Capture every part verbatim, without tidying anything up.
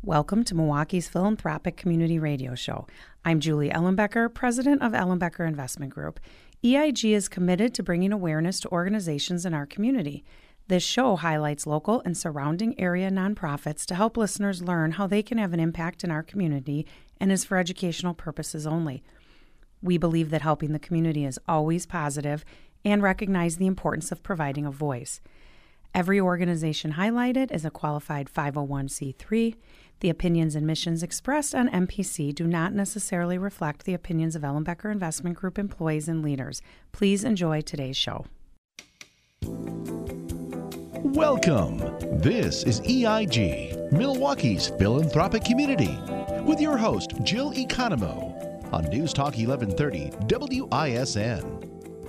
Welcome to Milwaukee's Philanthropic Community Radio Show. I'm Julie Ellenbecker, president of Ellenbecker Investment Group. E I G is committed to bringing awareness to organizations in our community. This show highlights local and surrounding area nonprofits to help listeners learn how they can have an impact in our community and is for educational purposes only. We believe that helping the community is always positive and recognize the importance of providing a voice. Every organization highlighted is a qualified five oh one c three. The opinions and missions expressed on M P C do not necessarily reflect the opinions of Ellenbecker Investment Group employees and leaders. Please enjoy today's show. Welcome. This is E I G, Milwaukee's Philanthropic Community, with your host, Jill Economou, on News Talk eleven thirty W I S N.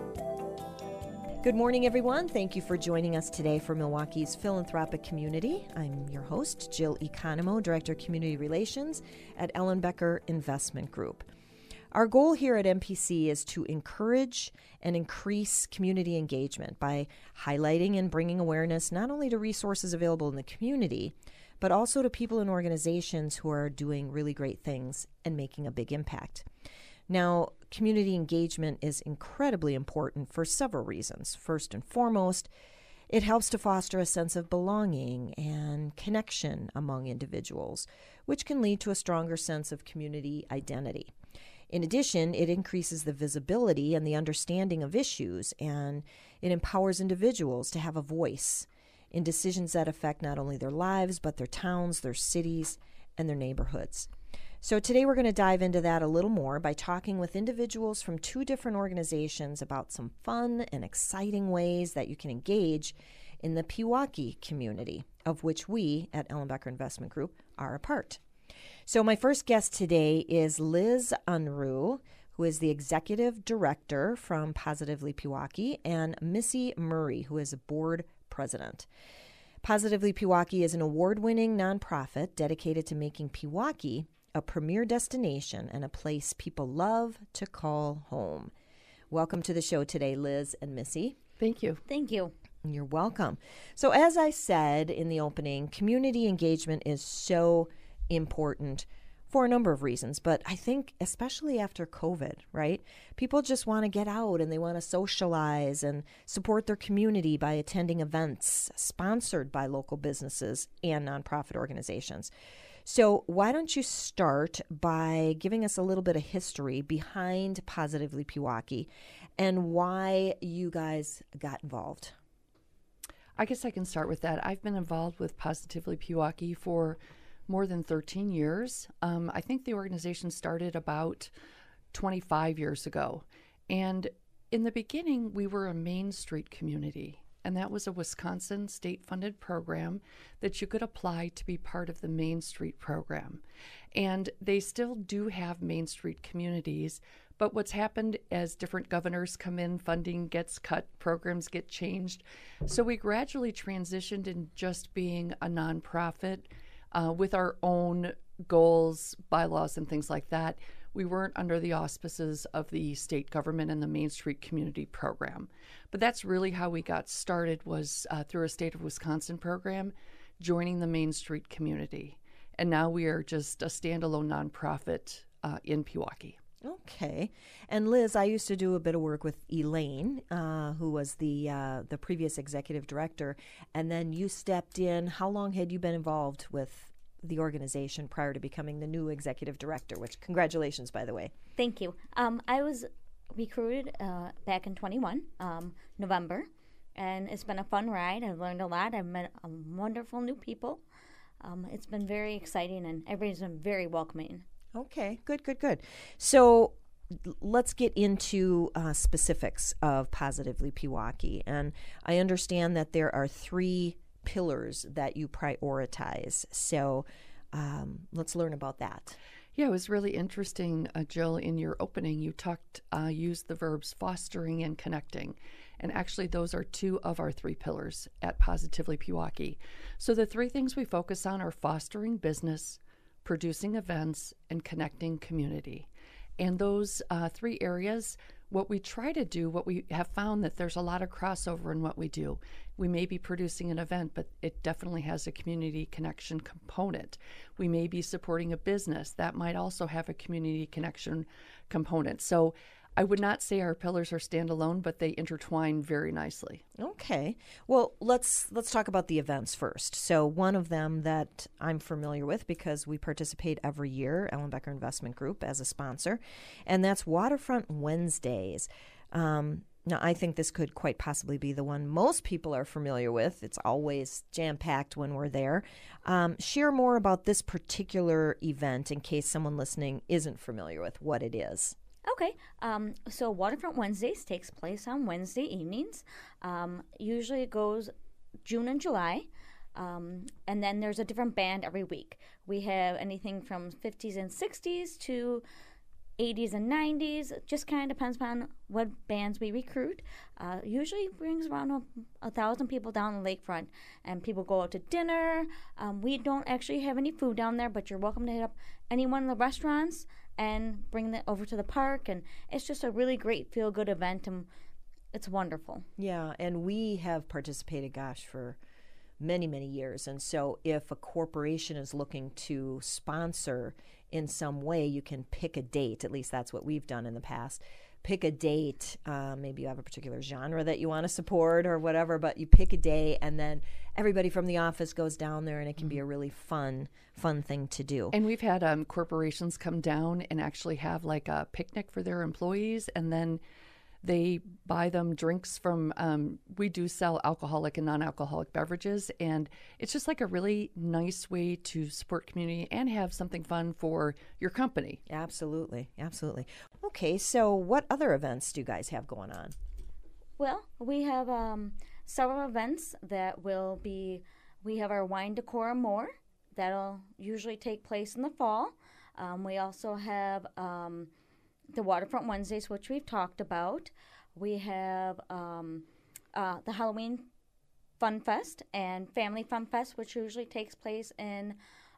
Good morning, everyone. Thank you for joining us today for Milwaukee's Philanthropic Community. I'm your host, Jill Economou, Director of Community Relations at Ellenbecker Investment Group. Our goal here at M P C is to encourage and increase community engagement by highlighting and bringing awareness not only to resources available in the community, but also to people and organizations who are doing really great things and making a big impact. Now, community engagement is incredibly important for several reasons. First and foremost, it helps to foster a sense of belonging and connection among individuals, which can lead to a stronger sense of community identity. In addition, it increases the visibility and the understanding of issues, and it empowers individuals to have a voice in decisions that affect not only their lives, but their towns, their cities, and their neighborhoods. So today we're going to dive into that a little more by talking with individuals from two different organizations about some fun and exciting ways that you can engage in the Pewaukee community, of which we at Ellenbecker Investment Group are a part. So my first guest today is Liz Unruh, who is the Executive Director from Positively Pewaukee, and Missy Murray, who is a Board President. Positively Pewaukee is an award-winning nonprofit dedicated to making Pewaukee a premier destination and a place people love to call home. Welcome to the show today, Liz and Missy. Thank you. Thank you. You're welcome. So as I said in the opening, community engagement is so important for a number of reasons, but I think especially after COVID, right? People just want to get out and they want to socialize and support their community by attending events sponsored by local businesses and nonprofit organizations. So why don't you start by giving us a little bit of history behind Positively Pewaukee and why you guys got involved? I guess I can start with that. I've been involved with Positively Pewaukee for more than thirteen years. Um, I think the organization started about twenty-five years ago. And in the beginning, we were a Main Street community. And that was a Wisconsin state-funded program that you could apply to be part of the Main Street program. And they still do have Main Street communities, but what's happened as different governors come in, funding gets cut, programs get changed. So we gradually transitioned in just being a nonprofit uh, with our own goals, bylaws, and things like that. We weren't under the auspices of the state government and the Main Street Community Program. But that's really how we got started, was uh, through a state of Wisconsin program, joining the Main Street community. And now we are just a standalone nonprofit uh, in Pewaukee. Okay. And Liz, I used to do a bit of work with Elaine, uh, who was the uh, the previous executive director. And then you stepped in. How long had you been involved with the organization prior to becoming the new executive director, which congratulations, by the way. Thank you. Um, I was recruited uh, back in twenty-one, um, November, and it's been a fun ride. I've learned a lot. I've met um, wonderful new people. Um, it's been very exciting, and everybody's been very welcoming. Okay, good, good, good. So let's get into uh, specifics of Positively Pewaukee. And I understand that there are three pillars that you prioritize. So um, let's learn about that. Yeah, it was really interesting, uh, Jill, in your opening, you talked, uh, used the verbs fostering and connecting. And actually, those are two of our three pillars at Positively Pewaukee. So the three things we focus on are fostering business, producing events, and connecting community. And those uh, three areas what we try to do, what we have found that there's a lot of crossover in what we do. We may be producing an event, but it definitely has a community connection component. We may be supporting a business that might also have a community connection component. So I would not say our pillars are standalone, but they intertwine very nicely. Okay. Well, let's let's talk about the events first. So one of them that I'm familiar with because we participate every year, Ellenbecker Investment Group as a sponsor, and that's Waterfront Wednesdays. Um, now, I think this could quite possibly be the one most people are familiar with. It's always jam-packed when we're there. Um, share more about this particular event in case someone listening isn't familiar with what it is. Okay, um, so Waterfront Wednesdays takes place on Wednesday evenings. Um, usually it goes June and July, um, and then there's a different band every week. We have anything from fifties and sixties to eighties and nineties. It just kind of depends on what bands we recruit. Uh, usually brings around a, a thousand people down the lakefront, and people go out to dinner. Um, we don't actually have any food down there, but you're welcome to hit up any one of the restaurants and bring that over to the park, and it's just a really great feel-good event, and it's wonderful. Yeah, and we have participated, gosh, for many, many years, and so if a corporation is looking to sponsor in some way, you can pick a date. At least that's what we've done in the past. Pick a date. Uh, maybe you have a particular genre that you want to support or whatever, but you pick a day, and then everybody from the office goes down there, and it can be a really fun, fun thing to do. And we've had um, corporations come down and actually have like a picnic for their employees, and then they buy them drinks from, um, we do sell alcoholic and non-alcoholic beverages, and it's just like a really nice way to support community and have something fun for your company. Absolutely, absolutely. Okay, so what other events do you guys have going on? Well, we have um, several events that will be, we have our Wine Decor and More. That'll usually take place in the fall. Um, we also have um, the Waterfront Wednesdays, which we've talked about. We have um, uh, the Halloween Fun Fest and Family Fun Fest, which usually takes place in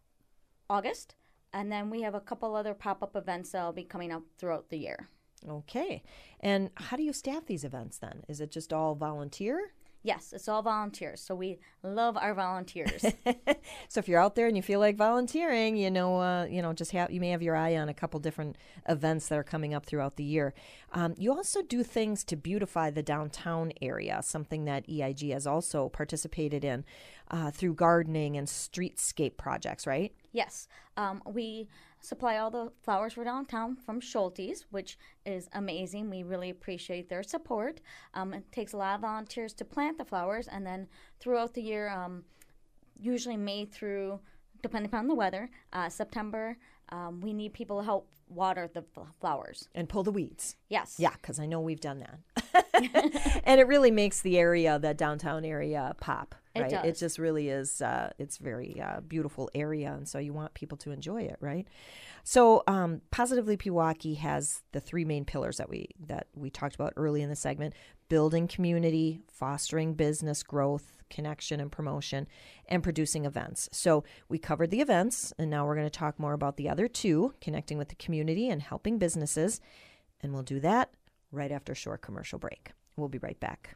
August. And then we have a couple other pop-up events that will be coming up throughout the year. Okay. And how do you staff these events then? Is it just all volunteer? Yes, it's all volunteers, so we love our volunteers. So if you're out there and you feel like volunteering, you know, uh, you know, just have you may have your eye on a couple different events that are coming up throughout the year. Um, you also do things to beautify the downtown area, something that E I G has also participated in uh, through gardening and streetscape projects, right? Yes, um, we supply all the flowers for downtown from Schulte's, which is amazing. We really appreciate their support. Um, it takes a lot of volunteers to plant the flowers, and then throughout the year, um, usually May through, depending upon the weather, uh, September, um, we need people to help water the flowers. And pull the weeds. Yes. Yeah, because I know we've done that. And it really makes the area, the downtown area, pop. It Right? does. It just really is, uh, it's very uh, beautiful area, and so you want people to enjoy it, right? So um, Positively Pewaukee has the three main pillars that we that we talked about early in the segment: building community, fostering business growth, connection and promotion, and producing events. So we covered the events, and now we're going to talk more about the other two, connecting with the community and helping businesses, and we'll do that right after a short commercial break. We'll be right back.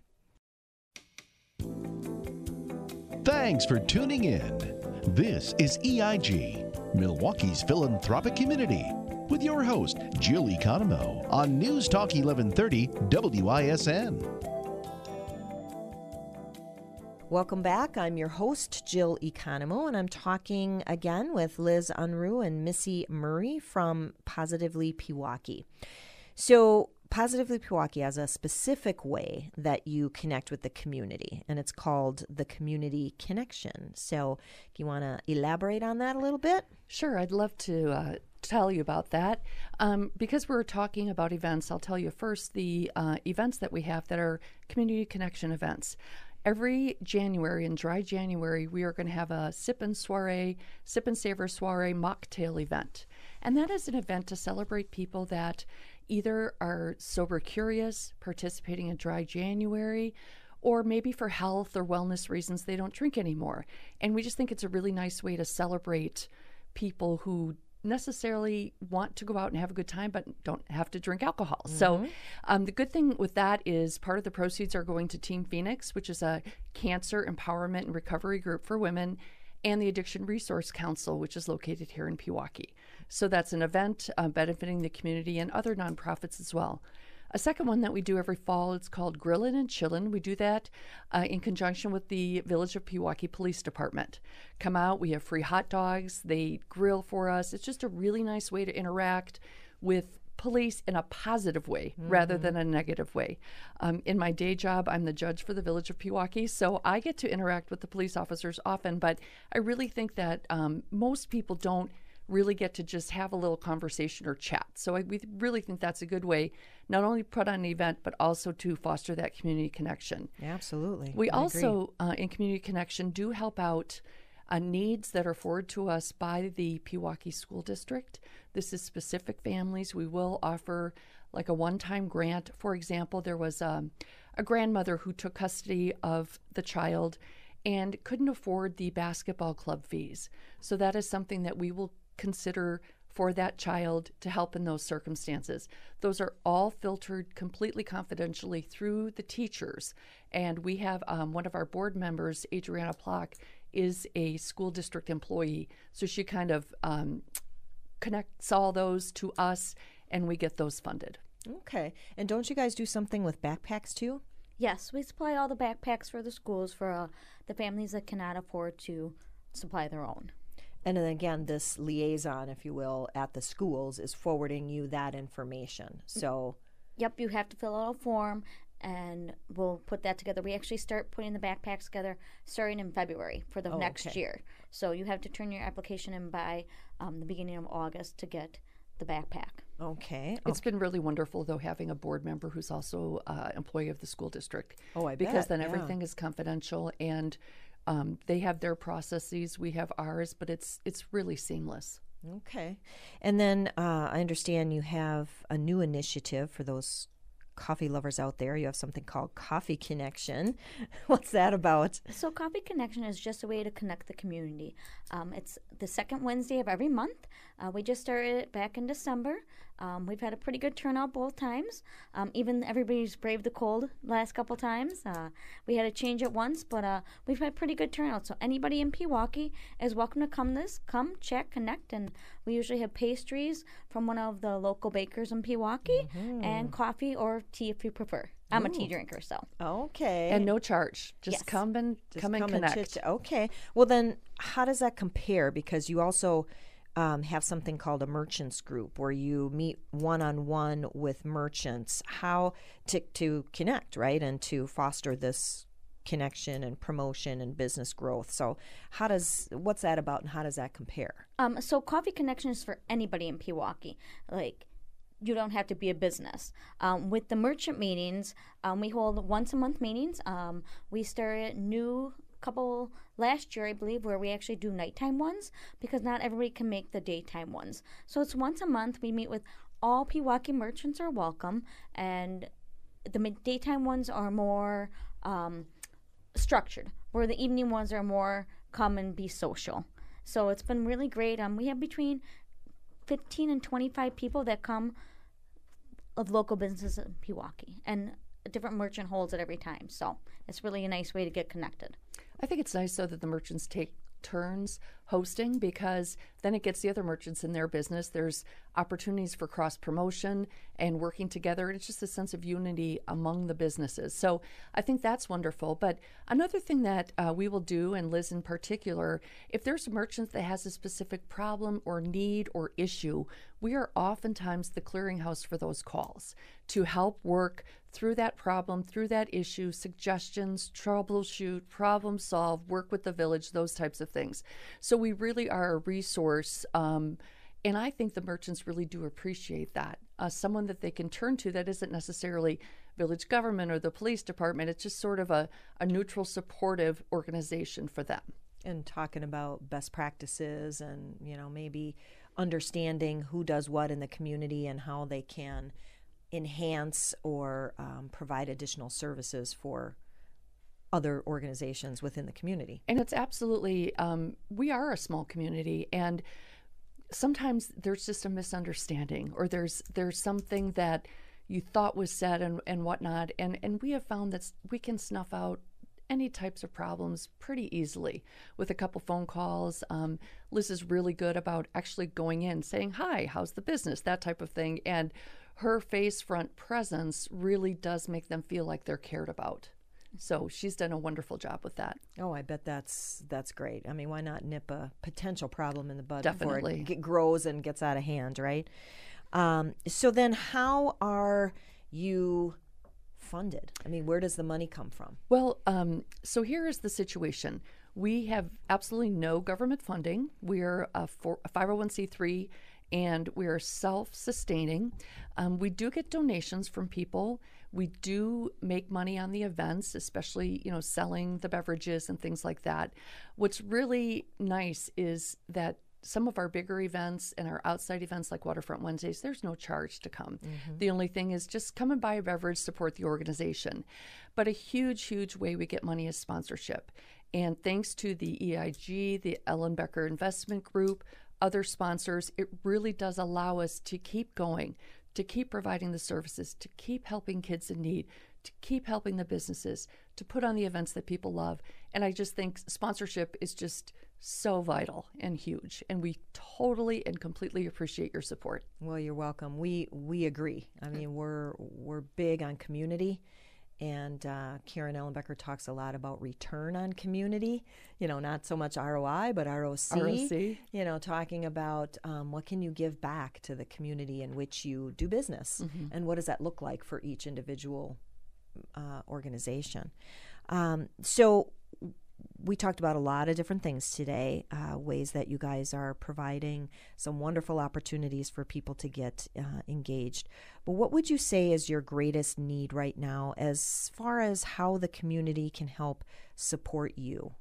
Thanks for tuning in. This is E I G, Milwaukee's philanthropic community, with your host, Jill Economou, on News Talk eleven thirty W I S N. Welcome back. I'm your host, Jill Economou, and I'm talking again with Liz Unruh and Missy Murray from Positively Pewaukee. So Positively Pewaukee has a specific way that you connect with the community, and it's called the Community Connection. So if you want to elaborate on that a little bit. Sure, I'd love to uh, tell you about that. Um, because we're talking about events, I'll tell you first the uh, events that we have that are community connection events. Every January, in dry January, we are going to have a sip and soiree, sip and savor soiree mocktail event. And that is an event to celebrate people that either are sober curious, participating in dry January, or maybe for health or wellness reasons they don't drink anymore. And we just think it's a really nice way to celebrate people who necessarily want to go out and have a good time, but don't have to drink alcohol. Mm-hmm. So um, the good thing with that is part of the proceeds are going to Team Phoenix, which is a cancer empowerment and recovery group for women, and the Addiction Resource Council, which is located here in Pewaukee. So that's an event uh, benefiting the community and other nonprofits as well. A second one that we do every fall, it's called Grillin' and Chillin'. We do that uh, in conjunction with the Village of Pewaukee Police Department. Come out, we have free hot dogs, they grill for us. It's just a really nice way to interact with police in a positive way mm-hmm. rather than a negative way. Um, in my day job, I'm the judge for the Village of Pewaukee, so I get to interact with the police officers often, but I really think that um, most people don't really get to just have a little conversation or chat. So I, we really think that's a good way, not only put on an event, but also to foster that community connection. Absolutely. We I also, uh, in Community Connection, do help out uh, needs that are forwarded to us by the Pewaukee School District. This is specific families. We will offer like a one-time grant. For example, there was um, a grandmother who took custody of the child and couldn't afford the basketball club fees. So that is something that we will consider for that child to help in those circumstances. Those are all filtered completely confidentially through the teachers. And we have um, one of our board members, Adriana Plock, is a school district employee. So she kind of um, connects all those to us, and we get those funded. Okay. And don't you guys do something with backpacks too? Yes, we supply all the backpacks for the schools for uh, the families that cannot afford to supply their own. And then again, this liaison, if you will, at the schools is forwarding you that information. So, yep, you have to fill out a form, and we'll put that together. We actually start putting the backpacks together starting in February for the oh, next okay. year. So you have to turn your application in by um, the beginning of August to get the backpack. Okay. It's okay. been really wonderful, though, having a board member who's also uh, employee of the school district. Oh, I Because bet, then yeah. everything is confidential, and um, they have their processes, we have ours, but it's it's really seamless. Okay. And then uh, I understand you have a new initiative for those coffee lovers out there. You have something called Coffee Connection. What's that about? So Coffee Connection is just a way to connect the community. Um, it's the second Wednesday of every month. Uh, we just started it back in December. Um, we've had a pretty good turnout both times. Um, even everybody's braved the cold last couple times. Uh, we had to change it once, but uh, we've had pretty good turnout. So anybody in Pewaukee is welcome to come this, come, chat, connect, and we usually have pastries from one of the local bakers in Pewaukee mm-hmm. and coffee or tea if you prefer. I'm Ooh. a tea drinker, so. Okay. And no charge. Just yes. come and Just come, come and connect. And chit- okay. Well, then how does that compare? Because you also um, have something called a merchants group where you meet one-on-one with merchants. How to, to connect, right, and to foster this connection and promotion and business growth. So how does, what's that about and how does that compare? Um, so Coffee Connection is for anybody in Pewaukee. Like, you don't have to be a business. Um, with the merchant meetings, um, we hold once a month meetings. Um, we started new couple last year, I believe, where we actually do nighttime ones because not everybody can make the daytime ones. So it's once a month. We meet with all Pewaukee merchants are welcome, and the daytime ones are more um, structured, where the evening ones are more come and be social. So it's been really great. Um, we have between fifteen and twenty-five people that come of local businesses in Pewaukee, and a different merchant holds it every time. So it's really a nice way to get connected. I think it's nice, though, that the merchants take turns hosting because then it gets the other merchants in their business. There's opportunities for cross-promotion and working together, and it's just a sense of unity among the businesses. So I think that's wonderful. But another thing that uh, we will do, and Liz in particular, if there's a merchant that has a specific problem or need or issue, we are oftentimes the clearinghouse for those calls to help work through that problem, through that issue, suggestions, troubleshoot, problem solve, work with the village, those types of things. So we really are a resource, um, and I think the merchants really do appreciate that. Uh, someone that they can turn to that isn't necessarily village government or the police department. It's just sort of a, a neutral, supportive organization for them. And talking about best practices and, you know, maybe understanding who does what in the community and how they can enhance or um, provide additional services for other organizations within the community. And it's absolutely, um, we are a small community, and sometimes there's just a misunderstanding, or there's there's something that you thought was said and, and whatnot. And, and we have found that we can snuff out any types of problems pretty easily with a couple phone calls. Um, Liz is really good about actually going in, saying, hi, how's the business, that type of thing. And her face front presence really does make them feel like they're cared about. So she's done a wonderful job with that. Oh, I bet that's that's great. I mean, why not nip a potential problem in the bud Definitely. before it g- grows and gets out of hand, right? Um, so then how are you funded? I mean, where does the money come from? Well, um, so here is the situation. We have absolutely no government funding. We're a, for, a five oh one c three, and we're self-sustaining. Um, we do get donations from people. We do make money on the events, especially, you know, selling the beverages and things like that. What's really nice is that some of our bigger events and our outside events like Waterfront Wednesdays, there's no charge to come. Mm-hmm. The only thing is just come and buy a beverage, support the organization. But a huge, huge way we get money is sponsorship. And thanks to the E I G, the Ellenbecker Investment Group, other sponsors, it really does allow us to keep going, to keep providing the services, to keep helping kids in need, to keep helping the businesses, to put on the events that people love. And I just think sponsorship is just so vital and huge, and we totally and completely appreciate your support. Well, you're welcome. We we agree. I mean, we're we're big on community, and uh, Karen Ellenbecker talks a lot about return on community. You know, not so much R O I, but R O C. R O C. You know, talking about um, what can you give back to the community in which you do business, mm-hmm. and what does that look like for each individual uh, organization. Um, so. We talked about a lot of different things today, uh, ways that you guys are providing some wonderful opportunities for people to get uh, engaged. But what would you say is your greatest need right now as far as how the community can help support you?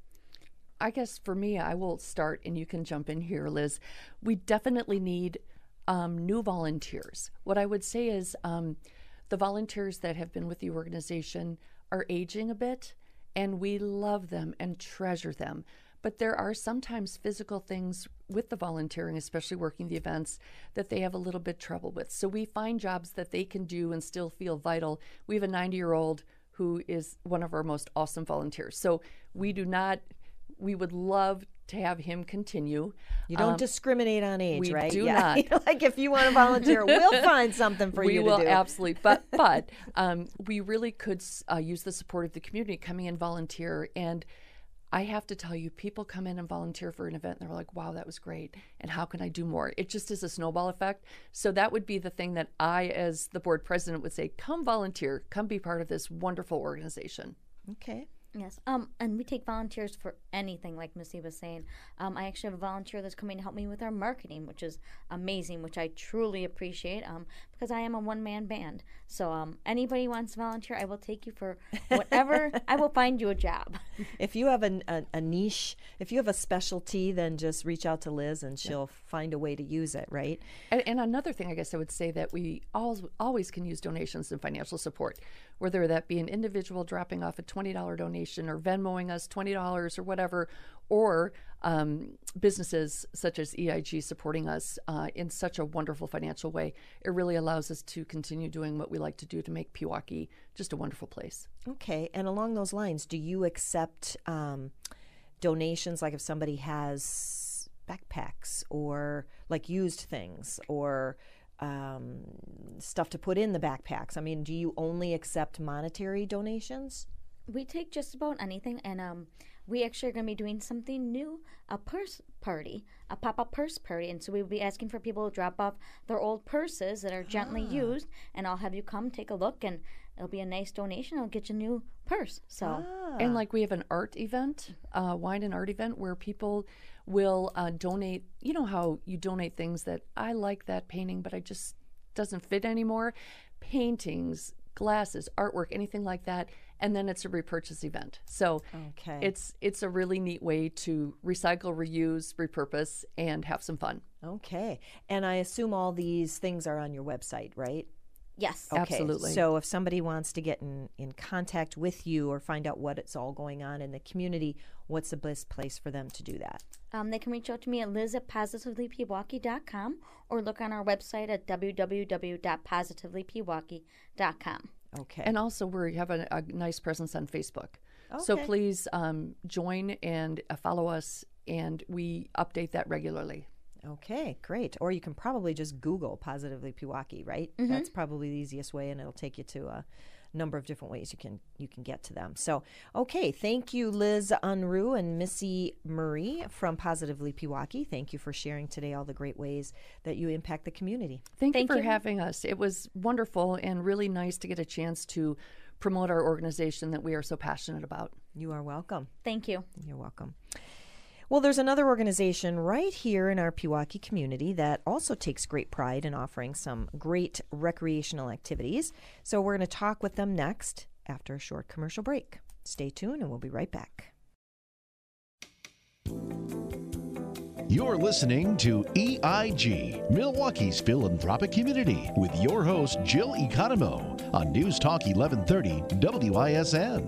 I guess for me, I will start, and you can jump in here, Liz. We definitely need um, new volunteers. What I would say is um, the volunteers that have been with the organization are aging a bit, and we love them and treasure them. But there are sometimes physical things with the volunteering, especially working the events, that they have a little bit trouble with. So we find jobs that they can do and still feel vital. We have a ninety-year-old who is one of our most awesome volunteers. So we do not, we would love to have him continue. You don't um, discriminate on age, we right? do yeah. not. Like if you want to volunteer, we'll find something for we you to will, do. Absolutely. But but um, we really could uh, use the support of the community coming in volunteer. And I have to tell you, people come in and volunteer for an event and they're like, wow, that was great. And how can I do more? It just is a snowball effect. So that would be the thing that I, as the board president, would say, come volunteer, come be part of this wonderful organization. Okay. Yes, um, and we take volunteers for anything, like Missy was saying. Um, I actually have a volunteer that's coming to help me with our marketing, which is amazing, which I truly appreciate, um, because I am a one-man band. So um, anybody wants to volunteer, I will take you for whatever. I will find you a job. If you have a, a, a niche, if you have a specialty, then just reach out to Liz, and she'll yeah. find a way to use it, right? And, and another thing, I guess I would say that we always, always can use donations and financial support, whether that be an individual dropping off a twenty dollars donation or Venmoing us twenty dollars or whatever, or um, businesses such as E I G supporting us uh, in such a wonderful financial way. It really allows us to continue doing what we like to do to make Pewaukee just a wonderful place. Okay, and along those lines, do you accept um, donations, like if somebody has backpacks or like used things or um, stuff to put in the backpacks? I mean, do you only accept monetary donations? We take just about anything, and um, we actually are going to be doing something new, a purse party, a pop-up purse party, and so we'll be asking for people to drop off their old purses that are gently ah. used, and I'll have you come take a look, and it'll be a nice donation. I'll get you a new purse. So, ah. And like we have an art event, uh, wine and art event, where people will uh, donate. You know how you donate things that I like that painting, but I just doesn't fit anymore. Paintings, glasses, artwork, anything like that. And then it's a repurchase event. So okay. it's it's a really neat way to recycle, reuse, repurpose, and have some fun. Okay. And I assume all these things are on your website, right? Yes. Okay, Absolutely. So if somebody wants to get in, in contact with you or find out what it's all going on in the community, what's the best place for them to do that? Um, they can reach out to me at liz at positively pewaukee dot com or look on our website at w w w dot positively pewaukee dot com. Okay. And also, we have a, a nice presence on Facebook. So Okay. please um, join and uh, follow us, and we update that regularly. Okay, great. Or you can probably just Google Positively Pewaukee, right? That's probably the easiest way, and it'll take you to a number of different ways you can you can get to them. So, okay, thank you, Liz Unruh and Missy Murray from Positively Pewaukee. Thank you for sharing today all the great ways that you impact the community. Thank, Thank you for you. having us. It was wonderful and really nice to get a chance to promote our organization that we are so passionate about. You are welcome. Thank you. You're welcome. Well, there's another organization right here in our Pewaukee community that also takes great pride in offering some great recreational activities. So we're going to talk with them next after a short commercial break. Stay tuned and we'll be right back. You're listening to E I G, Milwaukee's philanthropic community, with your host, Jill Economou, on News Talk eleven thirty W I S N.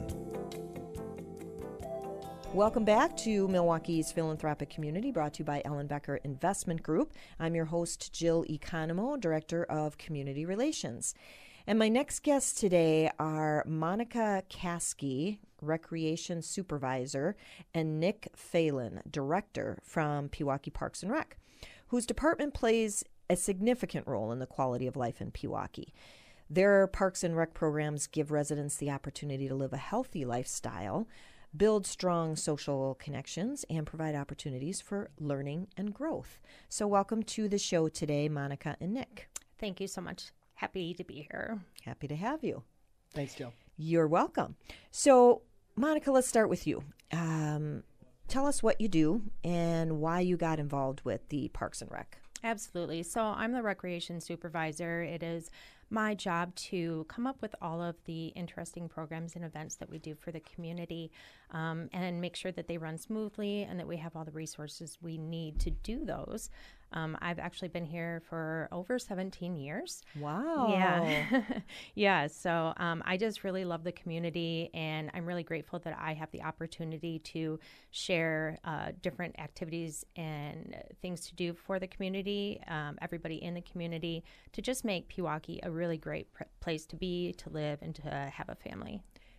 Welcome back to Milwaukee's philanthropic community, brought to you by Ellenbecker Investment Group. I'm your host, Jill Economou, Director of Community Relations. And my next guests today are Monica Caskey, Recreation Supervisor, and Nick Phelan, Director from Pewaukee Parks and Rec, whose department plays a significant role in the quality of life in Pewaukee. Their Parks and Rec programs give residents the opportunity to live a healthy lifestyle, build strong social connections, and provide opportunities for learning and growth. So welcome to the show today, Monica and Nick. Thank you so much. Happy to be here. Happy to have you. Thanks, Jill. You're welcome. So, Monica, let's start with you. Um, tell us what you do and why you got involved with the Parks and Rec. Absolutely. So I'm the recreation supervisor. It is my job to come up with all of the interesting programs and events that we do for the community, um, and make sure that they run smoothly and that we have all the resources we need to do those. Um, I've actually been here for over seventeen years. Wow. Yeah. Yeah. So um, I just really love the community, and I'm really grateful that I have the opportunity to share uh, different activities and things to do for the community, um, everybody in the community, to just make Pewaukee a really great pr- place to be, to live, and to have a family.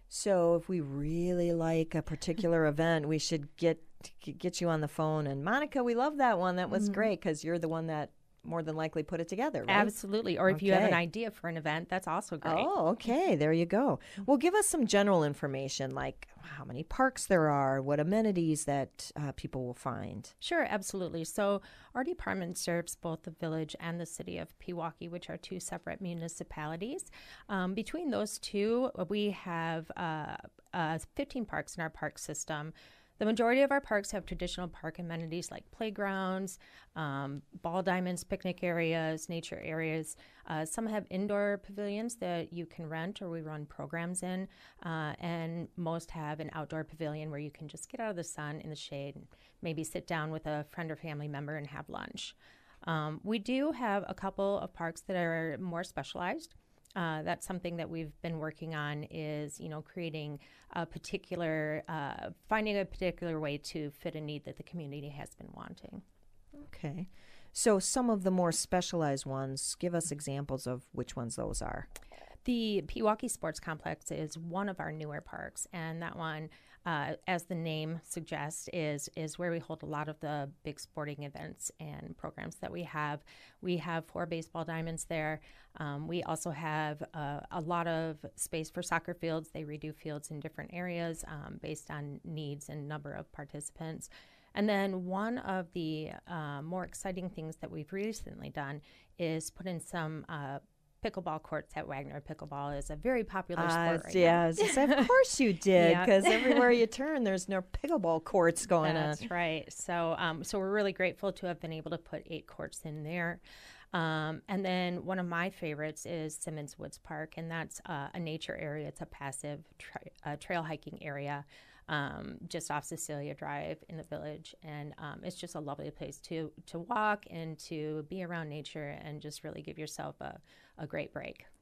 So if we really like a particular event, we should get get you on the phone. And Monica, we love that one. That was Mm-hmm. great because you're the one that more than likely put it together, right? Absolutely. Or if you have an Okay. idea for an event, that's also great. Oh, okay. There you go. Well, give us some general information, like how many parks there are, what amenities that uh, people will find. Sure, absolutely. So our department serves both the village and the city of Pewaukee, which are two separate municipalities. Um, between those two, we have uh, uh, fifteen parks in our park system. The majority of our parks have traditional park amenities like playgrounds, um, ball diamonds, picnic areas, nature areas. Uh, some have indoor pavilions that you can rent or we run programs in, uh, and most have an outdoor pavilion where you can just get out of the sun in the shade and maybe sit down with a friend or family member and have lunch. Um, we do have a couple of parks that are more specialized. Uh, that's something that we've been working on, is, you know, creating a particular, uh, finding a particular way to fit a need that the community has been wanting. Okay. So some of the more specialized ones, give us examples of which ones those are. The Pewaukee Sports Complex is one of our newer parks, and that one, uh, as the name suggests, is is where we hold a lot of the big sporting events and programs that we have. We have four baseball diamonds there. Um, we also have uh, a lot of space for soccer fields. They redo fields in different areas um, based on needs and number of participants. And then one of the uh, more exciting things that we've recently done is put in some uh, pickleball courts at Wagner. Pickleball is a very popular sport Uh, right yeah, now. of course you did, Yeah. because everywhere you turn, there's no pickleball courts going That's on. right. So, um, so we're really grateful to have been able to put eight courts in there. Um, and then one of my favorites is Simmons Woods Park, and that's uh, a nature area. It's a passive tra- uh, trail hiking area um, just off Cecilia Drive in the village, and um, it's just a lovely place to to walk and to be around nature and just really give yourself a, a great break.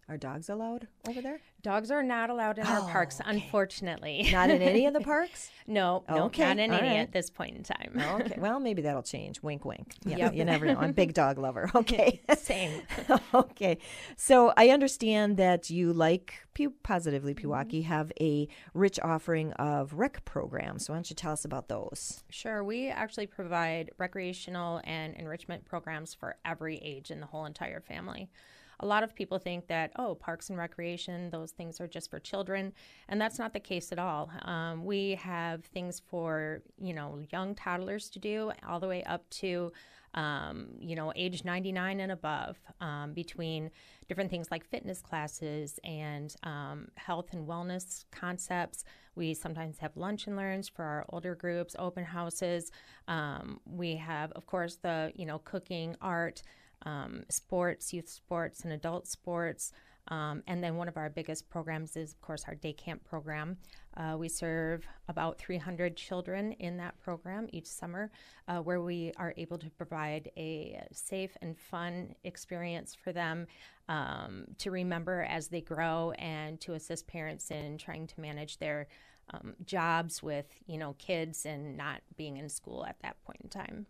Are dogs allowed over there? Dogs are not allowed in Oh, our parks, okay. unfortunately. Not in any of the parks? No, no, Okay, not in all any right. at this point in time. Okay. Well, maybe that'll change. Wink, wink. Yeah, Yep. you never know. I'm a big dog lover. Okay. Same. Okay. So I understand that you, like Pew- Positively Pewaukee, have a rich offering of rec programs. So why don't you tell us about those? Sure. We actually provide recreational and enrichment programs for every age in the whole entire family. A lot of people think that, oh, parks and recreation, those things are just for children, and that's not the case at all. Um, we have things for, you know, young toddlers to do all the way up to, um, you know, age ninety-nine and above, um, between different things like fitness classes and um, health and wellness concepts. We sometimes have lunch and learns for our older groups, open houses. Um, we have, of course, the, you know, cooking, art, Um, sports, youth sports, and adult sports. Um, and then one of our biggest programs is, of course, our day camp program. Uh, we serve about three hundred children in that program each summer, uh, where we are able to provide a safe and fun experience for them um, to remember as they grow, and to assist parents in trying to manage their um, jobs with, you know, kids and not being in school at that point in time.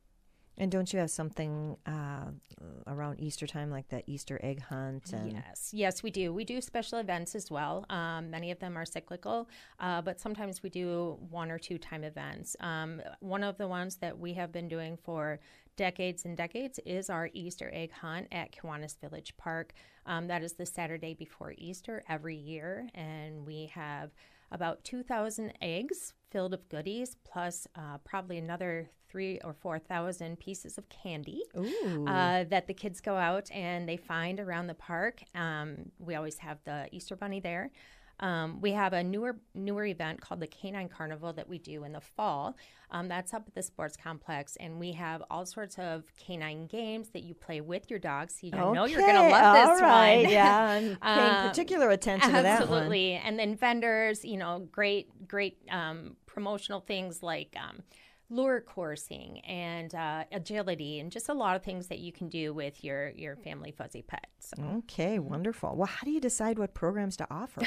And don't you have something uh, around Easter time, like that Easter egg hunt? And Yes, yes, we do. We do special events as well. Um, many of them are cyclical, uh, but sometimes we do one or two time events. Um, one of the ones that we have been doing for decades and decades is our Easter egg hunt at Kiwanis Village Park. Um, that is the Saturday before Easter every year, and we have about two thousand eggs filled with goodies, plus uh, probably another three or four thousand pieces of candy uh, that the kids go out and they find around the park. Um, we always have the Easter Bunny there. Um, we have a newer newer event called the Canine Carnival that we do in the fall. Um, that's up at the sports complex, and we have all sorts of canine games that you play with your dogs. So you know you're going to love this all right. one. Yeah, I'm paying Um, particular attention to that one. Absolutely. And then vendors, you know, great, great um, promotional things like um, lure coursing and uh, agility, and just a lot of things that you can do with your, your family fuzzy pet. So. Okay, wonderful. Well, how do you decide what programs to offer?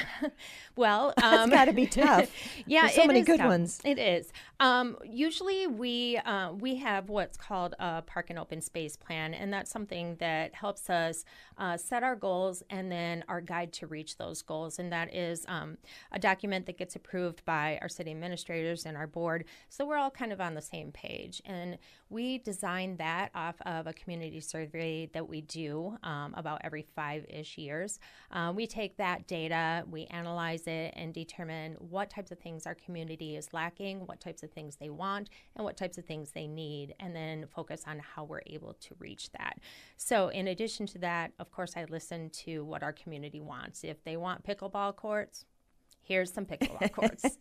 Well, It's um, got to be tough. yeah, There's so it many is good tough. ones. It is. Um, usually, we uh, we have what's called a park and open space plan, and that's something that helps us uh, set our goals and then our guide to reach those goals. And that is um, a document that gets approved by our city administrators and our board, so we're all kind of on the same page. And we design that off of a community survey that we do um, about every five-ish years. Uh, we take that data, we analyze it, and determine what types of things our community is lacking, what types of things they want, and what types of things they need, and then focus on how we're able to reach that. So in addition to that, of course, I listen to what our community wants. If they want pickleball courts, here's some pickleball courts.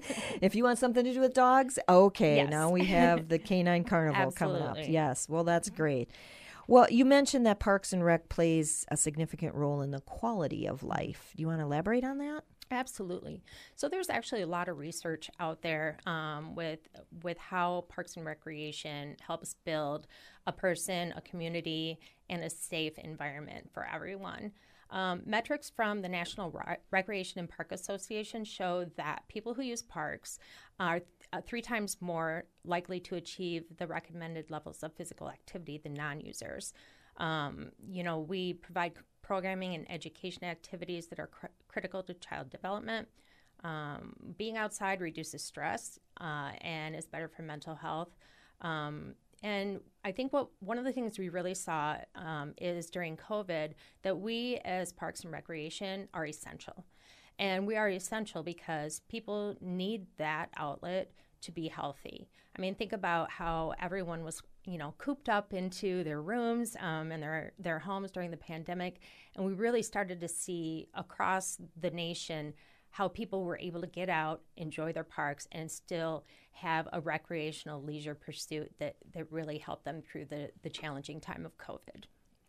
If you want something to do with dogs, okay, Yes. now we have the Canine Carnival coming up. Absolutely. Yes, well, that's great. Well, you mentioned that Parks and Rec plays a significant role in the quality of life. Do you want to elaborate on that? Absolutely. So there's actually a lot of research out there um, with with how Parks and Recreation helps build a person, a community, and a safe environment for everyone. Um, metrics from the National Re- Recreation and Park Association show that people who use parks are th- uh, three times more likely to achieve the recommended levels of physical activity than non-users. Um, you know, we provide programming and education activities that are cr- critical to child development. Um, being outside reduces stress uh, and is better for mental health. Um, And I think what one of the things we really saw um, is during COVID that we as Parks and Recreation are essential. And we are essential because people need that outlet to be healthy. I mean, think about how everyone was, you know, cooped up into their rooms um, and their, their homes during the pandemic. And we really started to see across the nation how people were able to get out, enjoy their parks, and still have a recreational leisure pursuit that, that really helped them through the, the challenging time of COVID.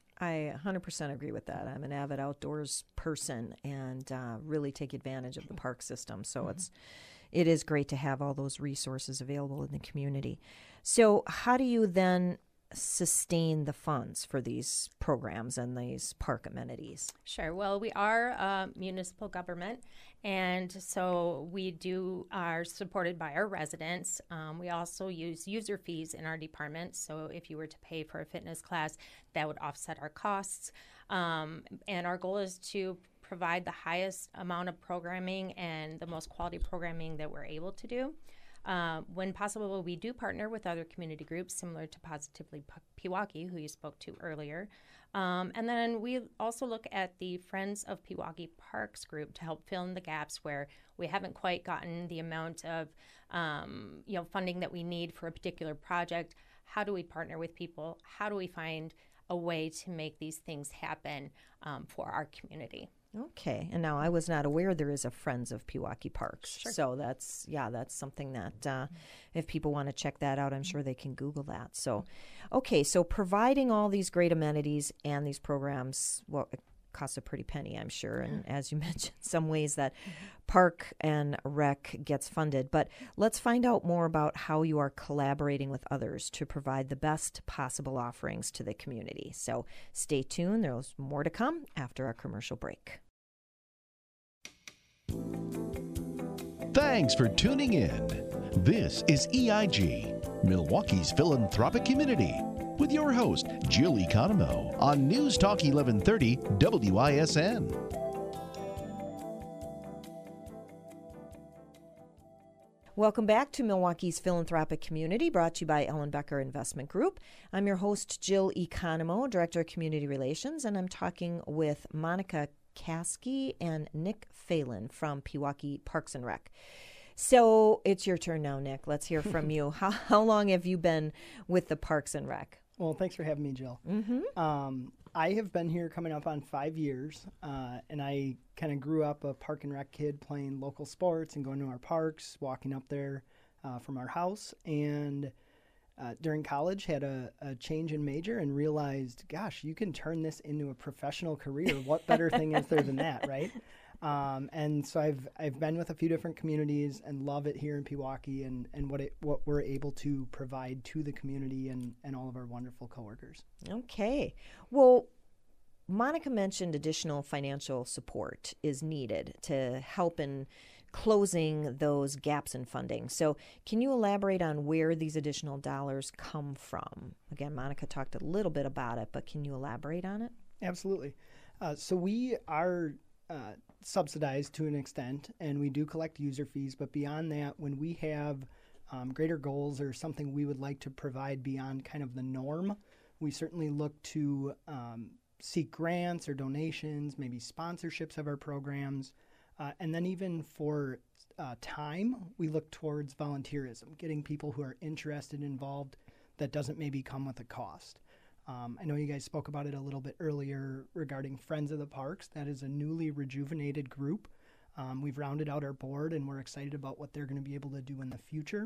I one hundred percent agree with that. I'm an avid outdoors person and uh, really take advantage of the park system. So mm-hmm. it's it is great to have all those resources available in the community. So how do you then sustain the funds for these programs and these park amenities? Sure. Well, we are a municipal government, and so we do are supported by our residents. Um, we also use user fees in our department. So if you were to pay for a fitness class, that would offset our costs. Um, and our goal is to provide the highest amount of programming and the most quality programming that we're able to do. Uh, when possible, we do partner with other community groups similar to Positively P- Pewaukee, who you spoke to earlier. Um, and then we also look at the Friends of Pewaukee Parks group to help fill in the gaps where we haven't quite gotten the amount of um, you know, funding that we need for a particular project. How do we partner with people? How do we find a way to make these things happen um, for our community? Okay, and now I was not aware there is a Friends of Pewaukee Parks. Sure. So that's, yeah, that's something that uh, if people want to check that out, I'm sure they can Google that. So, okay, so providing all these great amenities and these programs, well, it costs a pretty penny, I'm sure. And as you mentioned, some ways that Park and Rec gets funded. But let's find out more about how you are collaborating with others to provide the best possible offerings to the community. So stay tuned. There's more to come after our commercial break. Thanks for tuning in. This is E I G, Milwaukee's philanthropic community, with your host, Jill Economou, on News Talk eleven thirty W I S N. Welcome back to Milwaukee's philanthropic community, brought to you by Ellenbecker Investment Group. I'm your host, Jill Economou, Director of Community Relations, and I'm talking with Monica Caskey and Nick Phelan from Pewaukee Parks and Rec. So it's your turn now, Nick. Let's hear from you. How, how long have you been with the Parks and Rec? Well, thanks for having me, Jill. Mm-hmm. Um, I have been here coming up on five years, uh, and I kind of grew up a Park and Rec kid playing local sports and going to our parks, walking up there uh, from our house, and Uh, during college, had a, a change in major and realized, gosh, you can turn this into a professional career. What better thing is there than that, right? Um, and so I've I've been with a few different communities and love it here in Pewaukee and, and what it what we're able to provide to the community and, and all of our wonderful coworkers. Okay. Well, Monica mentioned additional financial support is needed to help in closing those gaps in funding. So can you elaborate on where these additional dollars come from? Again, Monica talked a little bit about it, but can you elaborate on it? Absolutely. Uh, so we are uh, subsidized to an extent, and we do collect user fees. But beyond that, when we have um, greater goals or something we would like to provide beyond kind of the norm, we certainly look to um, seek grants or donations, maybe sponsorships of our programs. Uh, and then even for uh, time, we look towards volunteerism, getting people who are interested and involved that doesn't maybe come with a cost. Um, I know you guys spoke about it a little bit earlier regarding Friends of the Parks. That is a newly rejuvenated group. Um, we've rounded out our board, and we're excited about what they're going to be able to do in the future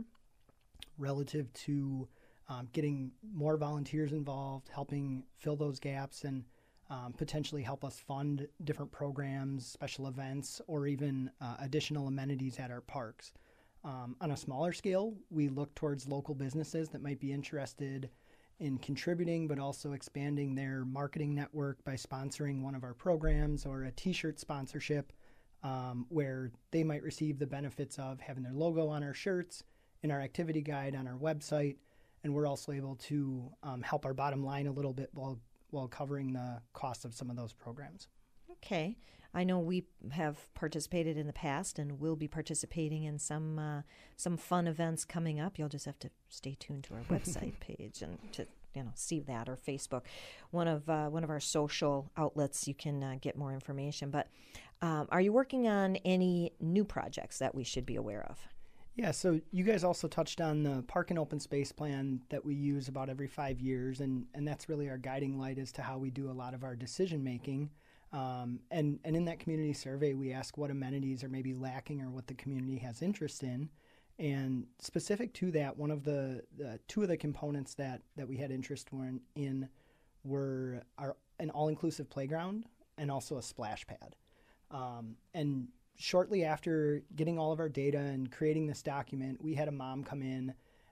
relative to um, getting more volunteers involved, helping fill those gaps, and Um, potentially help us fund different programs, special events, or even uh, additional amenities at our parks. Um, on a smaller scale, we look towards local businesses that might be interested in contributing, but also expanding their marketing network by sponsoring one of our programs or a t-shirt sponsorship um, where they might receive the benefits of having their logo on our shirts, in our activity guide, on our website, and we're also able to um, help our bottom line a little bit while while covering the cost of some of those programs. Okay. I know we have participated in the past and will be participating in some uh, some fun events coming up. You'll just have to stay tuned to our website page and to you know see that, or Facebook, one of uh, one of our social outlets. You can uh, get more information. But um, are you working on any new projects that we should be aware of? Yeah, so you guys also touched on the Park and Open Space Plan that we use about every five years, and, and that's really our guiding light as to how we do a lot of our decision making. Um, and, and in that community survey, we ask what amenities are maybe lacking or what the community has interest in. And specific to that, one of the, the two of the components that, that we had interest in, in were our, an all-inclusive playground and also a splash pad. Um, and shortly after getting all of our data and creating this document, we had a mom come in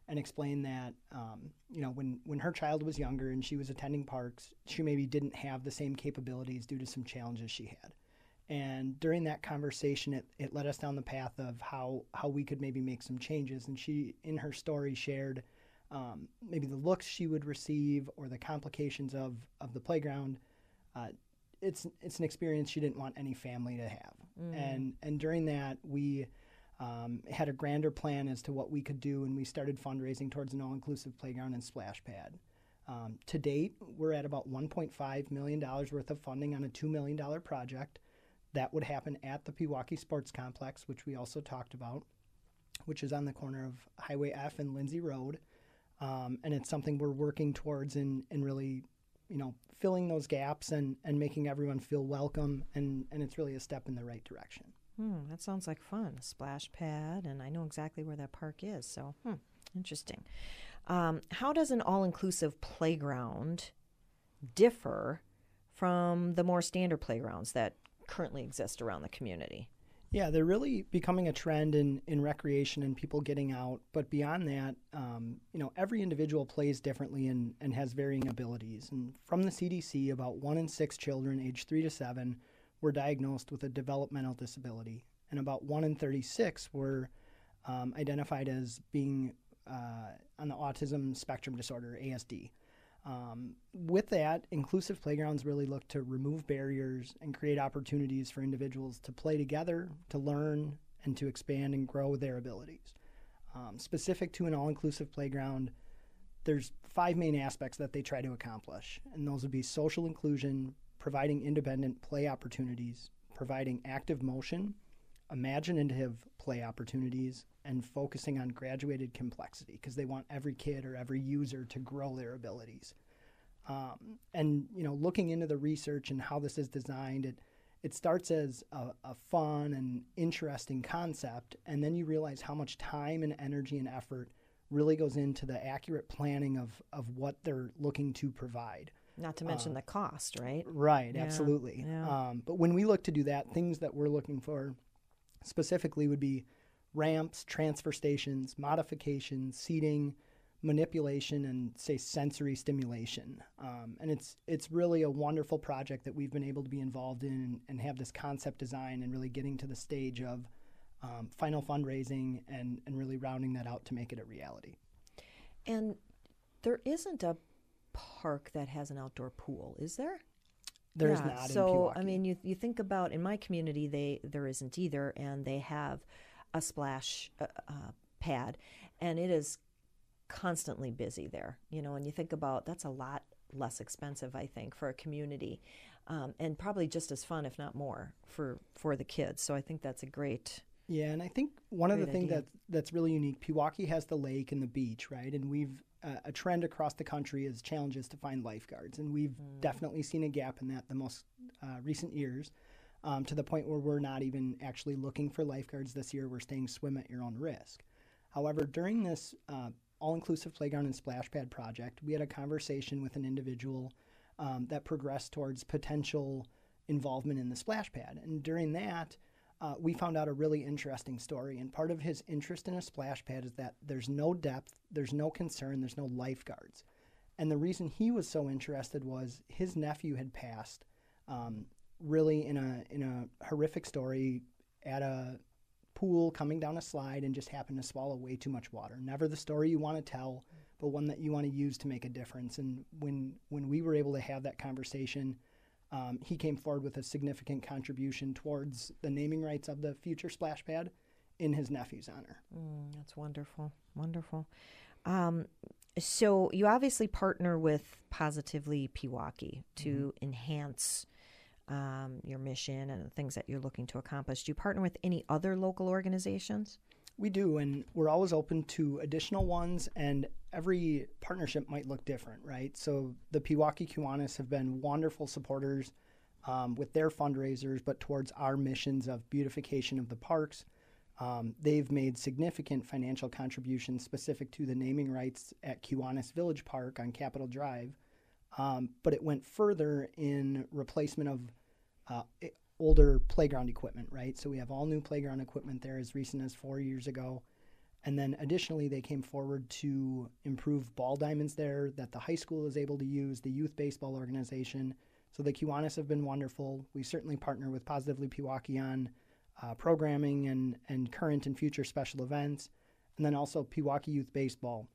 and explained that, um, you know, when, when her child was younger and she was attending parks, she maybe didn't have the same capabilities due to some challenges she had. And during that conversation, it, it led us down the path of how, how we could maybe make some changes. And she, in her story, shared um, maybe the looks she would receive or the complications of, of the playground. Uh, it's it's an experience she didn't want any family to have. Mm. And and during that, we um, had a grander plan as to what we could do, and we started fundraising towards an all-inclusive playground and splash pad. Um, to date, we're at about one point five million dollars worth of funding on a two million dollars project. That would happen at the Pewaukee Sports Complex, which we also talked about, which is on the corner of Highway F and Lindsay Road. Um, and it's something we're working towards in, in really, you know, filling those gaps and, and making everyone feel welcome. And, and it's really a step in the right direction. Hmm, that sounds like fun. A splash pad, and I know exactly where that park is. So, hmm, interesting. Um, how does an all-inclusive playground differ from the more standard playgrounds that currently exist around the community? Yeah, they're really becoming a trend in, in recreation and people getting out. But beyond that, um, you know, every individual plays differently and, and has varying abilities. And from the C D C, about one in six children aged three to seven were diagnosed with a developmental disability. And about one in thirty-six were um, identified as being uh, on the autism spectrum disorder, A S D. Um, with that, inclusive playgrounds really look to remove barriers and create opportunities for individuals to play together, to learn, and to expand and grow their abilities. Um, specific to an all-inclusive playground, there's five main aspects that they try to accomplish, and those would be social inclusion, providing independent play opportunities, providing active motion, imaginative play opportunities, and focusing on graduated complexity because they want every kid or every user to grow their abilities. Um, and, you know, looking into the research and how this is designed, it, it starts as a, a fun and interesting concept, and then you realize how much time and energy and effort really goes into the accurate planning of, of what they're looking to provide. Not to mention uh, the cost, right? Right, Yeah, absolutely. yeah. Um, but when we look to do that, things that we're looking for specifically would be ramps, transfer stations, modifications, seating, manipulation, and say sensory stimulation. Um, and it's it's really a wonderful project that we've been able to be involved in and, and have this concept design and really getting to the stage of um, final fundraising and, and really rounding that out to make it a reality. And there isn't a park that has an outdoor pool, is there? There's Yeah, not so in Pewaukee. I mean, you you think about in my community, they there isn't either, and they have a splash uh, uh, pad, and it is constantly busy there. You know, and you think about that's a lot less expensive, I think, for a community, um, and probably just as fun, if not more, for for the kids. So I think that's a great. Yeah, and I think one of the Great things idea. that that's really unique, Pewaukee has the lake and the beach, right? And we've uh, a trend across the country is challenges to find lifeguards, and we've Mm. definitely seen a gap in that the most uh, recent years, um, to the point where we're not even actually looking for lifeguards this year. We're staying swim at your own risk. However, during this uh, all-inclusive playground and splash pad project, we had a conversation with an individual um, that progressed towards potential involvement in the splash pad, and during that. Uh, we found out a really interesting story, and part of his interest in a splash pad is that there's no depth, there's no concern, there's no lifeguards. And the reason he was so interested was his nephew had passed um, really in a in a horrific story at a pool coming down a slide and just happened to swallow way too much water. Never the story you want to tell, but one that you want to use to make a difference. And when when we were able to have that conversation, Um, he came forward with a significant contribution towards the naming rights of the future splash pad in his nephew's honor. Mm, that's wonderful, wonderful. Um, so you obviously partner with Positively Pewaukee to mm-hmm. enhance um, your mission and the things that you're looking to accomplish. Do you partner with any other local organizations? We do, and we're always open to additional ones, and every partnership might look different, right? So the Pewaukee Kiwanis have been wonderful supporters um, with their fundraisers, but towards our missions of beautification of the parks. Um, they've made significant financial contributions specific to the naming rights at Kiwanis Village Park on Capitol Drive, um, but it went further in replacement of uh, it, older playground equipment, right? So we have all new playground equipment there as recent as four years ago. And then additionally, they came forward to improve ball diamonds there that the high school is able to use, the youth baseball organization. So the Kiwanis have been wonderful. We certainly partner with Positively Pewaukee on uh, programming and, and current and future special events. And then also Pewaukee Youth Baseball.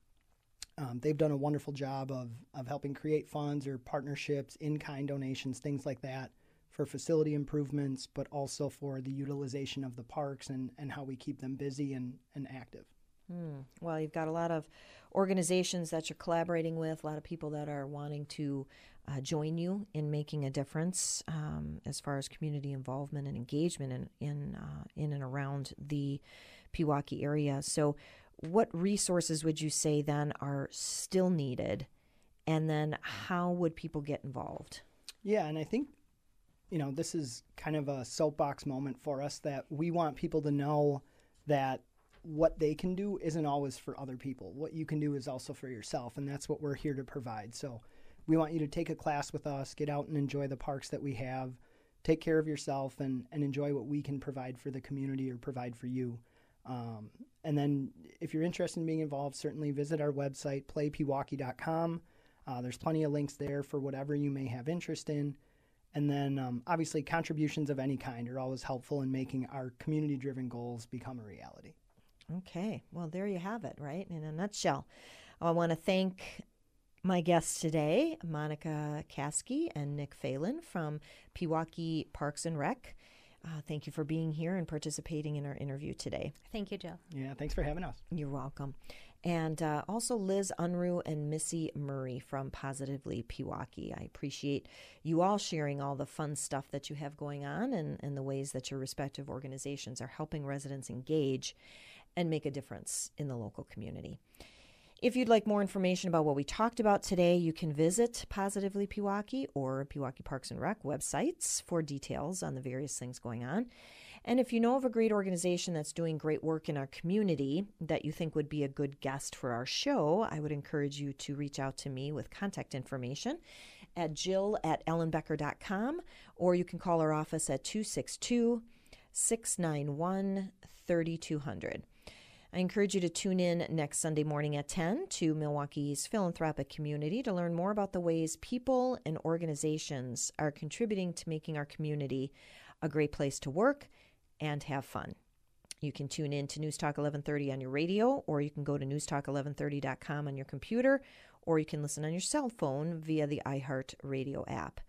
Um, they've done a wonderful job of, of helping create funds or partnerships, in-kind donations, things like that for facility improvements, but also for the utilization of the parks and, and how we keep them busy and, and active. Mm. Well, you've got a lot of organizations that you're collaborating with, a lot of people that are wanting to uh, join you in making a difference um, as far as community involvement and engagement in in, uh, in and around the Pewaukee area. So what resources would you say then are still needed, and then how would people get involved? Yeah, and I think, you know, this is kind of a soapbox moment for us, that we want people to know that what they can do isn't always for other people. What you can do is also for yourself, and that's what we're here to provide. So we want you to take a class with us, get out and enjoy the parks that we have, take care of yourself, and, and enjoy what we can provide for the community or provide for you. Um, and then if you're interested in being involved, certainly visit our website, play pewaukee dot com. Uh, there's plenty of links there for whatever you may have interest in. And then um, obviously contributions of any kind are always helpful in making our community-driven goals become a reality. Okay, well, there you have it, right? In a nutshell. I want to thank my guests today, Monica Caskey and Nick Phelan from Pewaukee Parks and Rec. Uh, thank you for being here and participating in our interview today. Thank you, Jill. Yeah, thanks for having us. You're welcome. And uh, also Liz Unruh and Missy Murray from Positively Pewaukee. I appreciate you all sharing all the fun stuff that you have going on and, and the ways that your respective organizations are helping residents engage and make a difference in the local community. If you'd like more information about what we talked about today, you can visit Positively Pewaukee or Pewaukee Parks and Rec websites for details on the various things going on. And if you know of a great organization that's doing great work in our community that you think would be a good guest for our show, I would encourage you to reach out to me with contact information at jill at ellenbecker dot com, or you can call our office at two six two, six nine one, three two zero zero. I encourage you to tune in next Sunday morning at ten to Milwaukee's Philanthropic Community to learn more about the ways people and organizations are contributing to making our community a great place to work and have fun. You can tune in to News Talk eleven thirty on your radio, or you can go to news talk eleven thirty dot com on your computer, or you can listen on your cell phone via the iHeartRadio app.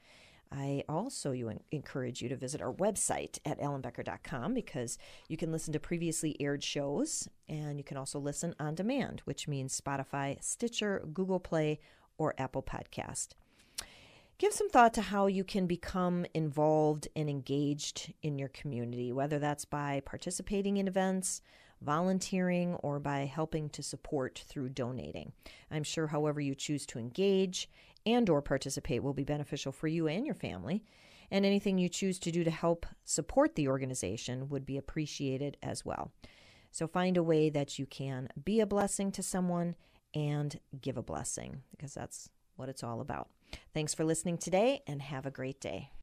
I also you encourage you to visit our website at ellenbecker dot com, because you can listen to previously aired shows, and you can also listen on demand, which means Spotify, Stitcher, Google Play, or Apple Podcast. Give some thought to how you can become involved and engaged in your community, whether that's by participating in events, volunteering, or by helping to support through donating. I'm sure however you choose to engage and or participate will be beneficial for you and your family, and anything you choose to do to help support the organization would be appreciated as well. So find a way that you can be a blessing to someone and give a blessing, because that's what it's all about. Thanks for listening today, and have a great day.